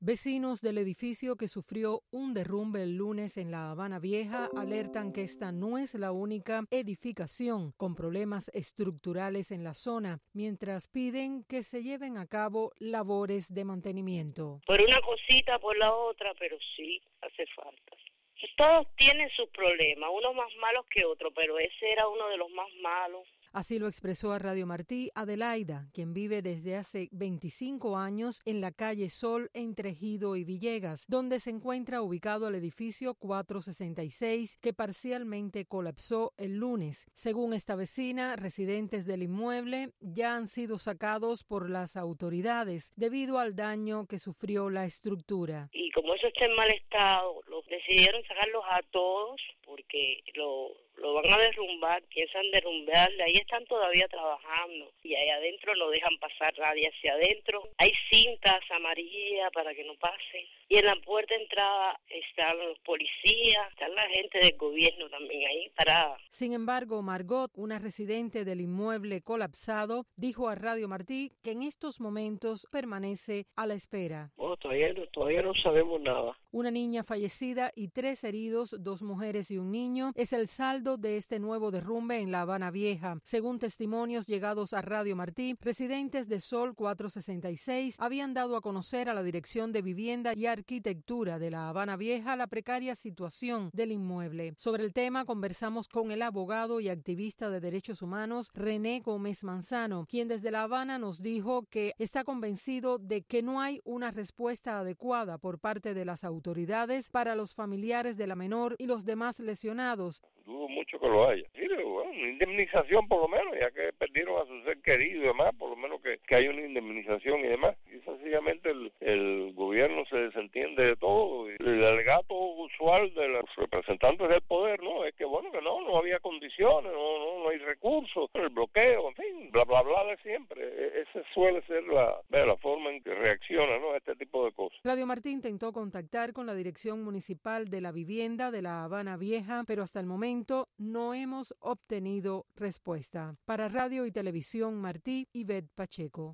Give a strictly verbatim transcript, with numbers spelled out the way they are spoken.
Vecinos del edificio que sufrió un derrumbe el lunes en La Habana Vieja alertan que esta no es la única edificación con problemas estructurales en la zona, mientras piden que se lleven a cabo labores de mantenimiento. Por una cosita, por la otra, pero sí hace falta. Todos tienen sus problemas, unos más malos que otros, pero ese era uno de los más malos. Así lo expresó a Radio Martí Adelaida, quien vive desde hace veinticinco años en la calle Sol entre Ejido y Villegas, donde se encuentra ubicado el edificio cuatrocientos sesenta y seis que parcialmente colapsó el lunes. Según esta vecina, residentes del inmueble ya han sido sacados por las autoridades debido al daño que sufrió la estructura. Y como eso está en mal estado, los decidieron sacarlos a todos porque lo... lo van a derrumbar, piensan derrumbarle, ahí están todavía trabajando y ahí adentro no dejan pasar nadie hacia adentro. Hay cintas amarillas para que no pasen y en la puerta de entrada están los policías, están la gente del gobierno también ahí parada. Sin embargo, Margot, una residente del inmueble colapsado, dijo a Radio Martí que en estos momentos permanece a la espera. Bueno, todavía no, todavía no sabemos nada. Una niña fallecida y tres heridos, dos mujeres y un niño, es el saldo de este nuevo derrumbe en La Habana Vieja. Según testimonios llegados a Radio Martí, residentes de Sol cuatrocientos sesenta y seis habían dado a conocer a la Dirección de Vivienda y Arquitectura de La Habana Vieja la precaria situación del inmueble. Sobre el tema conversamos con el abogado y activista de derechos humanos René Gómez Manzano, quien desde La Habana nos dijo que está convencido de que no hay una respuesta adecuada por parte de las autoridades para los familiares de la menor y los demás lesionados. Dudo mucho que lo haya. Sí, bueno, una indemnización por lo menos, ya que perdieron a su ser querido y demás, por lo menos que, que haya una indemnización y demás. Y sencillamente el, el gobierno se desentiende de todo. Y el alegato usual de los representantes del poder, ¿no? Es que bueno, que no, no había condiciones, no, no, no hay recursos, el bloqueo, en fin, bla, bla, bla de siempre. Esa suele ser la, la forma en que reacciona, ¿no?, a este tipo de cosas. Radio Martí intentó contactar con la Dirección Municipal de la Vivienda de La Habana Vieja, pero hasta el momento no hemos obtenido respuesta. Para Radio y Televisión Martí, Ivette Pacheco.